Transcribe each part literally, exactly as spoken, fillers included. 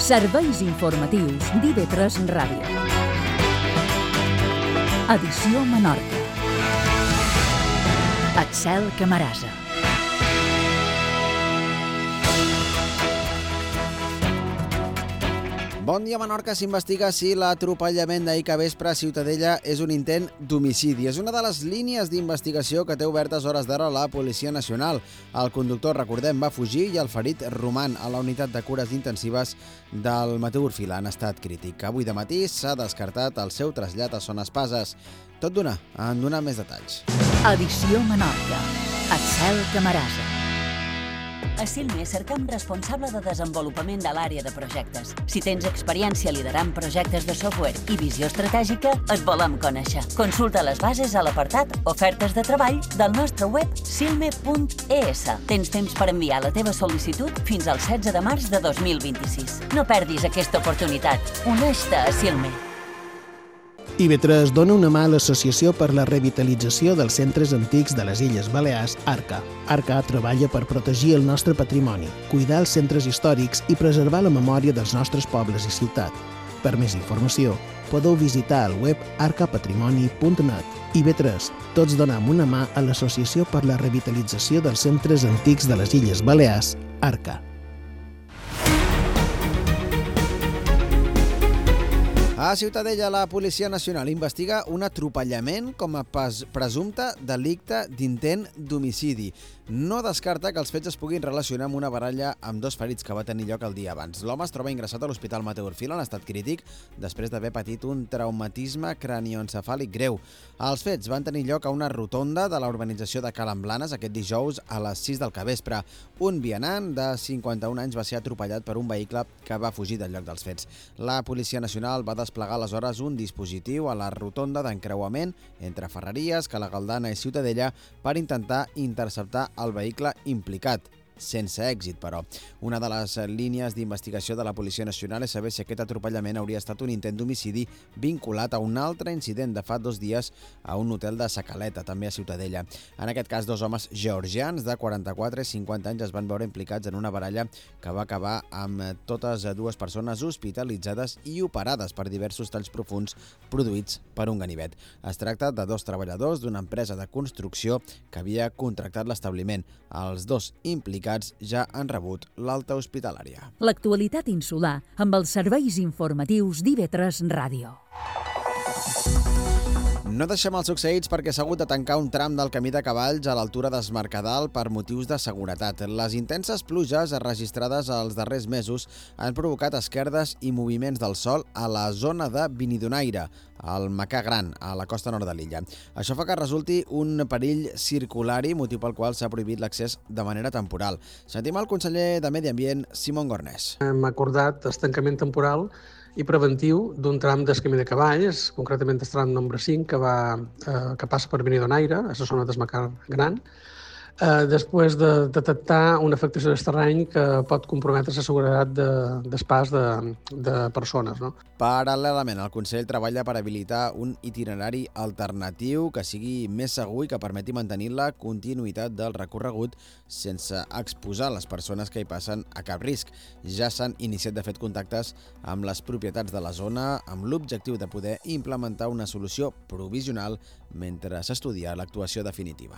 Serveis informatius d'I V tres Ràdio. Edició Menorca. Axel Camarasa. Bon dia, Menorca. S'investiga si l'atropellament d'ahir que vespre a Ciutadella és un intent d'homicidi. És una de les línies d'investigació que té obertes hores d'ara la Policia Nacional. El conductor, recordem, va fugir i el ferit roman a la unitat de cures intensives del Mateu Orfila en estat crític. Avui de matí s'ha descartat el seu trasllat a Son Espases. Tot d'una, en donar més detalls. Edició Menorca. Axel Camarasa. A Silme cercam responsable de desenvolupament de l'àrea de projectes. Si tens experiència liderant projectes de software i visió estratègica, et volem conèixer. Consulta les bases a l'apartat Ofertes de treball del nostre web silme punt e essa. Tens temps per enviar la teva sol·licitud fins al setze de març de dos mil vint-i-sis. No perdis aquesta oportunitat. Uneix-te a Silme. I V tres dona una mà a l'Associació per la Revitalització dels Centres Antics de les Illes Balears, ARCA. ARCA treballa per protegir el nostre patrimoni, cuidar els centres històrics i preservar la memòria dels nostres pobles i ciutat. Per més informació, podeu visitar el web arca patrimoni punt net. I V tres, tots donem una mà a l'Associació per la Revitalització dels Centres Antics de les Illes Balears, ARCA. A Ciutadella, la Policia Nacional investiga un atropellament com a presumpte delicte d'intent d'homicidi. No descarta que els fets es puguin relacionar amb una baralla amb dos ferits que va tenir lloc el dia abans. L'home es troba ingressat a l'Hospital Mateu Orfila en estat crític després d'haver patit un traumatisme cranioencefàlic greu. Els fets van tenir lloc a una rotonda de la urbanització de Calamblanes aquest dijous a les sis del capvespre. Un vianant de cinquanta-un anys va ser atropellat per un vehicle que va fugir del lloc dels fets. La Policia Nacional va desplegar aleshores un dispositiu a la rotonda d'encreuament entre Ferreries, Cala Galdana i Ciutadella per intentar interceptar el vehicle implicat. Sense èxit, però. Una de les línies d'investigació de la Policia Nacional és saber si aquest atropellament hauria estat un intent d'homicidi vinculat a un altre incident de fa dos dies a un hotel de Sa Caleta, també a Ciutadella. En aquest cas, dos homes georgians de quaranta-quatre i cinquanta anys es van veure implicats en una baralla que va acabar amb totes dues persones hospitalitzades i operades per diversos talls profunds produïts per un ganivet. Es tracta de dos treballadors d'una empresa de construcció que havia contractat l'establiment. Els dos implicats ja han rebut l'alta hospitalària. L'actualitat insular amb els serveis informatius d'I V tres Ràdio. No deixem els succeïts perquè s'ha hagut de tancar un tram del camí de cavalls a l'altura d'Es Mercadal per motius de seguretat. Les intenses pluges registrades els darrers mesos han provocat esquerdes i moviments del sol a la zona de Binidonaire, al Macà Gran, a la costa nord de l'illa. Això fa que resulti un perill circulari, motiu pel qual s'ha prohibit l'accés de manera temporal. Sentim el conseller de Medi Ambient, Simón Gornés. Hem acordat el tancament temporal i preventiu d'un tram del camí de cavalls, concretament el tram nombre cinc, que, va, eh, que passa per Binidonaire, a la zona del Macà Gran, eh, després de detectar una afectació del terreny que pot comprometre la seguretat de, del pas de, de persones. No? Paral·lelament, el Consell treballa per habilitar un itinerari alternatiu que sigui més segur i que permeti mantenir la continuïtat del recorregut sense exposar les persones que hi passen a cap risc. Ja s'han iniciat de fet contactes amb les propietats de la zona amb l'objectiu de poder implementar una solució provisional mentre s'estudia l'actuació definitiva.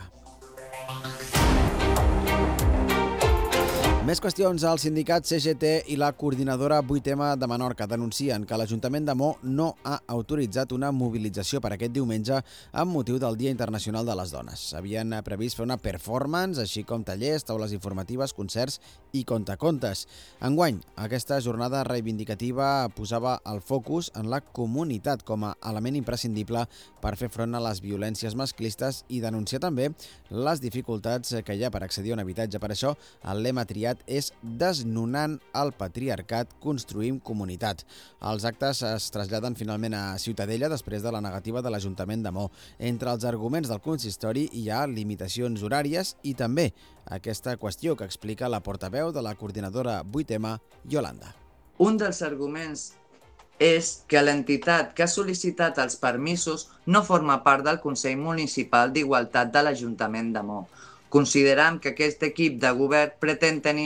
Més qüestions. El sindicat C G T i la coordinadora vuit ema de Menorca denuncien que l'Ajuntament de Mo no ha autoritzat una mobilització per aquest diumenge amb motiu del Dia Internacional de les Dones. Havien previst fer una performance, així com tallers, taules informatives, concerts i contacontes. Enguany, aquesta jornada reivindicativa posava el focus en la comunitat com a element imprescindible per fer front a les violències masclistes i denunciar també les dificultats que hi ha per accedir a un habitatge. Per això, el lema triat és Desnonant el patriarcat, construïm comunitat. Els actes es traslladen finalment a Ciutadella després de la negativa de l'Ajuntament de Mo. Entre els arguments del consistori hi ha limitacions horàries i també aquesta qüestió que explica la portaveu de la coordinadora vuit ema, Yolanda. Un dels arguments és que l'entitat que ha sol·licitat els permisos no forma part del Consell Municipal d'Igualtat de l'Ajuntament de Mo. Consideram que aquest equip de govern pretén tenir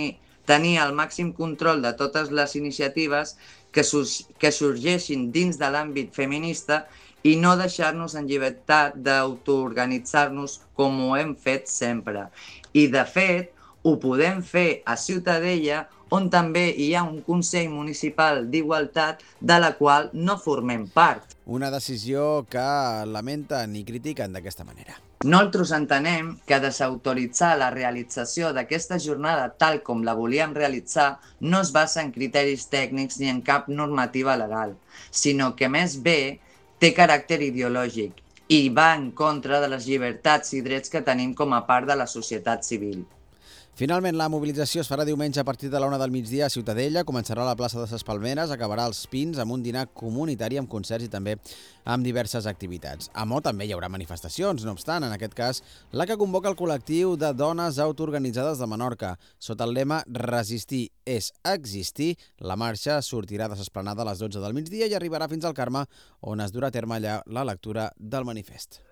tenir el màxim control de totes les iniciatives que, que sorgeixin dins de l'àmbit feminista i no deixar-nos en llibertat d'autoorganitzar-nos com ho hem fet sempre. I, de fet, ho podem fer a Ciutadella, on també hi ha un Consell Municipal d'Igualtat de la qual no formem part. Una decisió que lamenten i critiquen d'aquesta manera. Nosaltres entenem que desautoritzar la realització d'aquesta jornada tal com la volíem realitzar no es basa en criteris tècnics ni en cap normativa legal, sinó que més bé té caràcter ideològic i va en contra de les llibertats i drets que tenim com a part de la societat civil. Finalment, la mobilització es farà diumenge a partir de la una del migdia a Ciutadella, començarà a la plaça de ses Palmeres, acabarà als Pins amb un dinar comunitari amb concerts i també amb diverses activitats. A Mo també hi haurà manifestacions, no obstant, en aquest cas, la que convoca el col·lectiu de dones autoorganitzades de Menorca. Sota el lema Resistir és existir, la marxa sortirà de s'esplanada a les dotze del migdia i arribarà fins al Carme, on es durà a terme allà la lectura del manifest.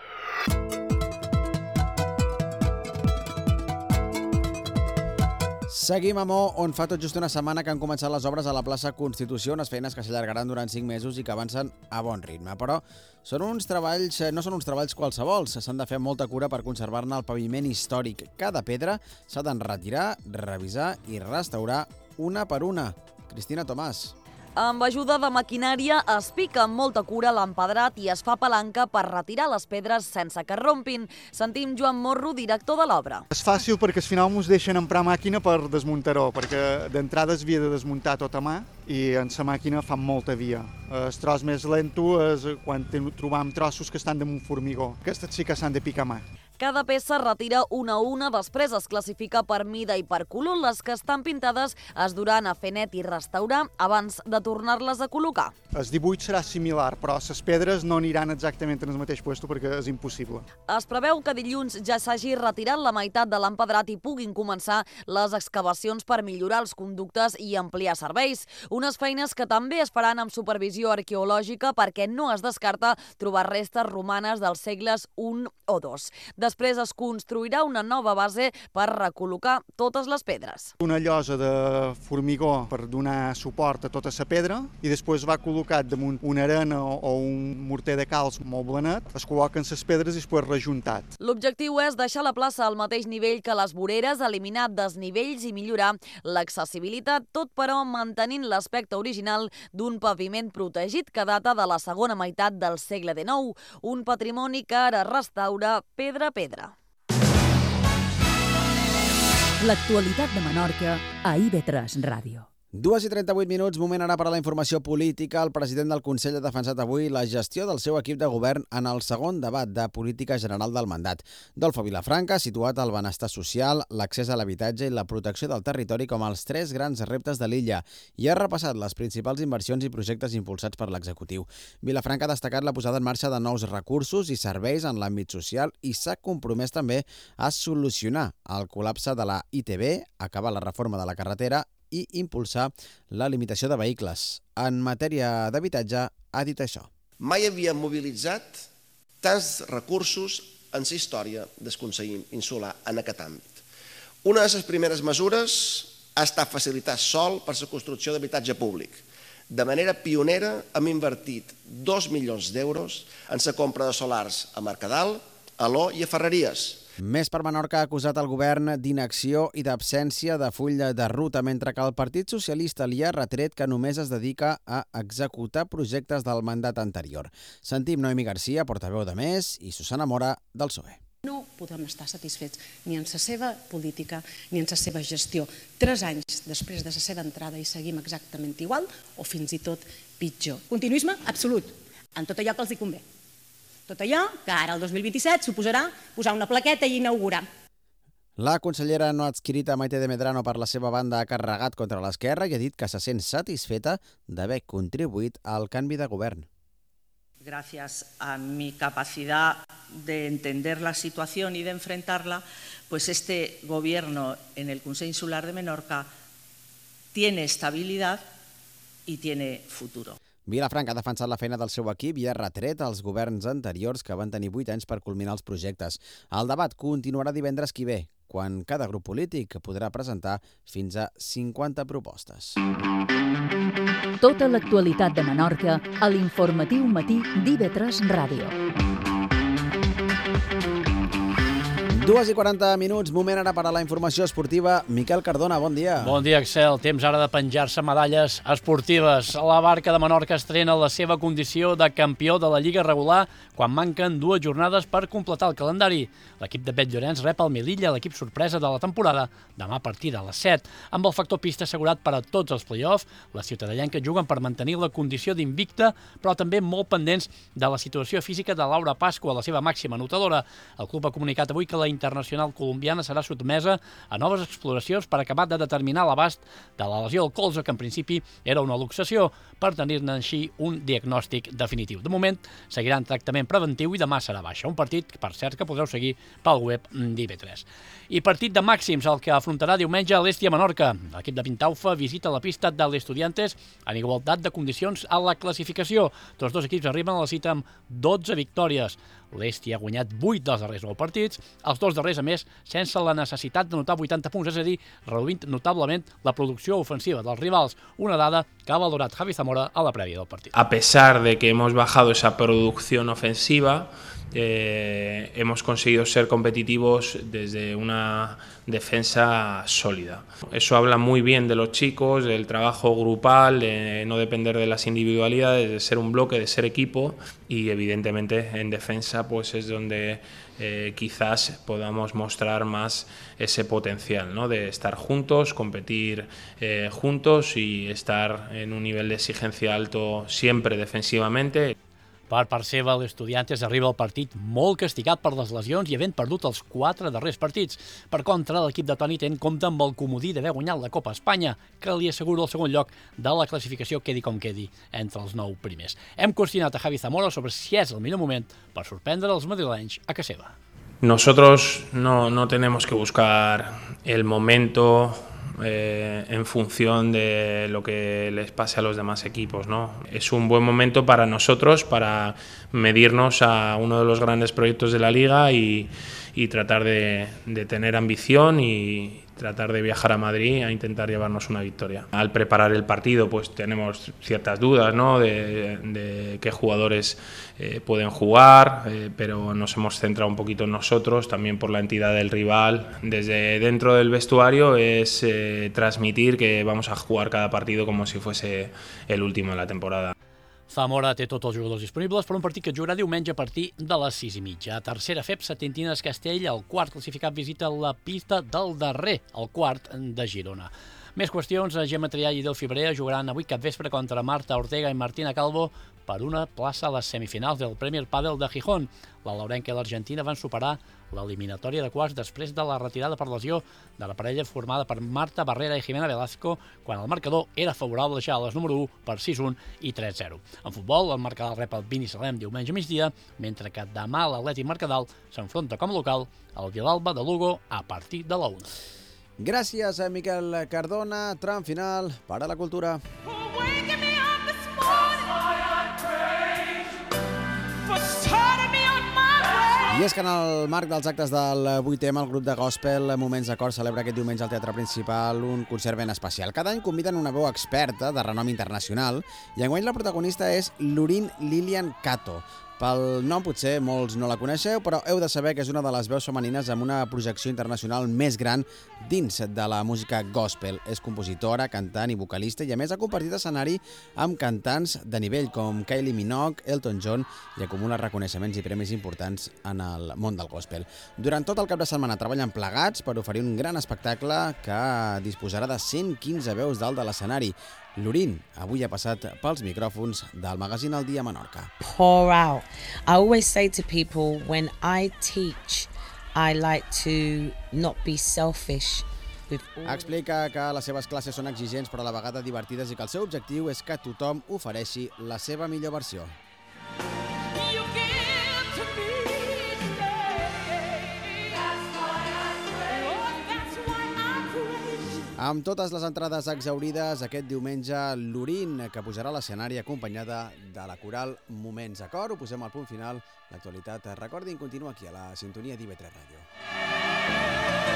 Seguim a Mo, on fa tot just una setmana que han començat les obres a la plaça Constitució, unes feines que s'allargaran durant cinc mesos i que avancen a bon ritme. Però són uns treballs, no són uns treballs qualsevols, s'han de fer molta cura per conservar-ne el paviment històric. Cada pedra s'ha d'enretirar, revisar i restaurar una per una. Cristina Tomàs. Amb ajuda de maquinària es pica amb molta cura l'empedrat i es fa palanca per retirar les pedres sense que rompin. Sentim Joan Morro, director de l'obra. És fàcil perquè al final ens deixen emprar màquina per desmuntar-ho, perquè d'entrada es havia de desmuntar tot a mà i en la màquina fan molta via. El tros més lento és quan trobam trossos que estan damunt formigó. Aquestes sí que s'han de picar a mà. Cada peça es retira una a una, després es classifica per mida i per color. Les que estan pintades es duran a fer net i restaurar abans de tornar-les a col·locar. El dibuix serà similar, però les pedres no aniran exactament en el mateix lloc perquè és impossible. Es preveu que dilluns ja s'hagi retirat la meitat de l'empedrat i puguin començar les excavacions per millorar els conductes i ampliar serveis. Unes feines que també es faran amb supervisió arqueològica perquè no es descarta trobar restes romanes dels segles un o dos. Després es construirà una nova base per recol·locar totes les pedres. Una llosa de formigó per donar suport a tota la pedra i després va col·locat damunt una arena o un morter de calç molt blanet, es col·loquen les pedres i després rejuntat. L'objectiu és deixar la plaça al mateix nivell que les voreres, eliminar desnivells i millorar l'accessibilitat, tot però mantenint l'aspecte original d'un paviment protegit que data de la segona meitat del segle dinou, un patrimoni que ara restaura pedra a pedra. L'actualitat de Menorca a I V tres Ràdio. dues i trenta-vuit minuts, moment ara per a la informació política. El president del Consell ha defensat avui la gestió del seu equip de govern en el segon debat de política general del mandat. Dolfo Vilafranca ha situat el benestar social, l'accés a l'habitatge i la protecció del territori com els tres grans reptes de l'illa i ha repassat les principals inversions i projectes impulsats per l'executiu. Vilafranca ha destacat la posada en marxa de nous recursos i serveis en l'àmbit social i s'ha compromès també a solucionar el col·lapse de la I T B, acabar la reforma de la carretera i impulsar la limitació de vehicles. En matèria d'habitatge, ha dit això. Mai havíem mobilitzat tants recursos en la història del Consell Insular en aquest àmbit. Una de les primeres mesures ha estat facilitar sòl per la construcció d'habitatge públic. De manera pionera hem invertit dos milions d'euros en la compra de solars a Mercadal, a Aló i a Ferreries. Més per Menorca ha acusat el govern d'inacció i d'absència de full de ruta, mentre que el Partit Socialista li ha retret que només es dedica a executar projectes del mandat anterior. Sentim Noemi Garcia, portaveu de Més, i Susana Mora, del P S O E. No podem estar satisfets ni en la seva política ni en la seva gestió. Tres anys després de la seva entrada i seguim exactament igual o fins i tot pitjor. Continuisme absolut en tot allò que els hi convé. Tot allò que ara el dos mil vint-i-set suposarà posar una plaqueta i inaugurar. La consellera no adscrita Maite de Medrano per la seva banda ha carregat contra l'esquerra i ha dit que se sent satisfeta d'haver contribuït al canvi de govern. Gracias a mi capacidad de entender la situación y de enfrentarla, pues este gobierno en el Consell Insular de Menorca tiene estabilidad y tiene futuro. Vilafranca ha defensat la feina del seu equip i ha retret als governs anteriors que van tenir vuit anys per culminar els projectes. El debat continuarà divendres que ve. quan cada grup polític podrà presentar fins a cinquanta propostes. Tota l'actualitat de Menorca a l'informatiu matí d'I V tres Ràdio. dues i quaranta minuts, moment ara per a la informació esportiva. Miquel Cardona, bon dia. Bon dia, Axel. Temps ara de penjar-se medalles esportives. La Barca de Menorca estrena la seva condició de campió de la Lliga regular quan manquen dues jornades per completar el calendari. L'equip de Bet Llorenç rep el Melilla, l'equip sorpresa de la temporada, demà a partir de les set. Amb el factor pista assegurat per a tots els play-offs, les ciutadellenques juguen per mantenir la condició d'invicta, però també molt pendents de la situació física de Laura Pasqua, la seva màxima anotadora. El club ha comunicat avui que la internacional colombiana serà sotmesa a noves exploracions per acabar de determinar l'abast de la lesió al colze, que en principi era una luxació, per tenir-ne així un diagnòstic definitiu. De moment, seguirà en tractament preventiu i demà serà baixa. Un partit, per cert, que podreu seguir pel web d'I V tres. I partit de màxims, el que afrontarà diumenge a l'Esti a Menorca. L'equip de Pintaufa visita la pista de l'Estudiantes en igualtat de condicions a la classificació. Tots dos equips arriben a la cita amb dotze victòries. L'Esti ha guanyat vuit dels darrers nou partits, els dos darrers, a més, sense la necessitat de notar vuitanta punts, és a dir, reduint notablement la producció ofensiva dels rivals, una dada que ha valorat Javi Zamora a la prèvia del partit. A pesar de que hemos bajado esa producción ofensiva, Eh, hemos conseguido ser competitivos desde una defensa sólida. Eso habla muy bien de los chicos, del trabajo grupal, de no depender de las individualidades, de ser un bloque, de ser equipo, y evidentemente en defensa pues es donde eh, quizás podamos mostrar más ese potencial, ¿no? De estar juntos, competir eh, juntos y estar en un nivel de exigencia alto siempre defensivamente. Per part seva, l'Estudiantes arriba al partit molt castigat per les lesions i havent perdut els quatre darrers partits. Per contra, l'equip de Toni Ten compta amb el comodí d'haver guanyat la Copa Espanya, que li assegura el segon lloc de la classificació quedi com quedi entre els nou primers. Hem qüestionat a Javi Zamora sobre si és el millor moment per sorprendre els madrilenys a casa seva. Nosotros no, no tenemos que buscar el momento Eh, en función de lo que les pase a los demás equipos, ¿no? Es un buen momento para nosotros para medirnos a uno de los grandes proyectos de la liga y, y tratar de, de tener ambición y tratar de viajar a Madrid a intentar llevarnos una victoria. Al preparar el partido pues tenemos ciertas dudas, ¿no? de, de qué jugadores eh, pueden jugar, eh, pero nos hemos centrado un poquito en nosotros, también por la entidad del rival. Desde dentro del vestuario es eh, transmitir que vamos a jugar cada partido como si fuese el último de la temporada. Zamora té tots els jugadors disponibles per un partit que jugarà diumenge a partir de les sis i mitja. A tercera F E P, Setentines Castell, el quart classificat visita la pista del darrer, el quart de Girona. Més qüestions, Gemma Triall i Delphi Brea jugaran avui capvespre contra Marta Ortega i Martina Calvo per una plaça a les semifinals del Premier Padel de Gijón. La laurenca i l'Argentina van superar l'eliminatòria de quarts després de la retirada per lesió de la parella formada per Marta Barrera i Jimena Velasco, quan el marcador era favorable a deixar a les número u per sis un i tres zero. En futbol, el Mercadal rep el Binissalem diumenge a migdia, mentre que demà l'Atlètic Mercadal s'enfronta com a local al Vilalba de Lugo a partir de la una. Gràcies a Miquel Cardona. Tram final per a la cultura. I és que en el marc dels actes del vuit eme, el grup de gospel Moments d'Acord celebra aquest diumenge al Teatre Principal un concert ben especial. Cada any conviden una veu experta de renom internacional i enguany la protagonista és Lorin Lilian Cato. Pel nom potser molts no la coneixeu, però heu de saber que és una de les veus femenines amb una projecció internacional més gran dins de la música gospel. És compositora, cantant i vocalista i a més ha compartit escenari amb cantants de nivell com Kylie Minogue, Elton John i acumula reconeixements i premis importants en el món del gospel. Durant tot el cap de setmana treballen plegats per oferir un gran espectacle que disposarà de cent quinze veus dalt de l'escenari. Lorin avui ha passat pels micròfons del magazín El Dia Menorca. Pour out. I always say to people, when I teach, I like to not be selfish. Explica que les seves classes són exigents però a la vegada divertides i que el seu objectiu és que tothom ofereixi la seva millor versió. Amb totes les entrades exhaurides, aquest diumenge Lorin, que pujarà a l'escenari acompanyada de la coral Moments d'Acord. Ho posem al punt final. L'actualitat, recordin, continua aquí a la sintonia d'I V tres Ràdio.